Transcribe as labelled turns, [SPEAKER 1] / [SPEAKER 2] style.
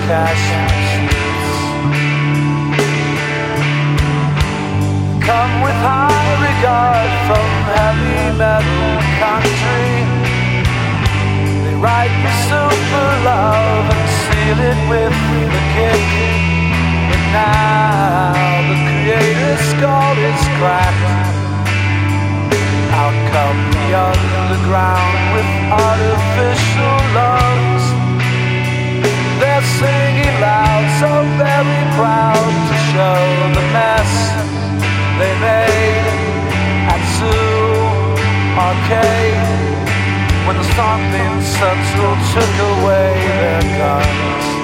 [SPEAKER 1] cash receipts. Come with high regard from heavy metal country. They write you super love and seal it with the kick. And now the creator's skull is cracked. Out come the underground with artificial lungs. They're singing loud, so very proud to show the mess they made at Zoo Arcade when the something subtle took away their guns.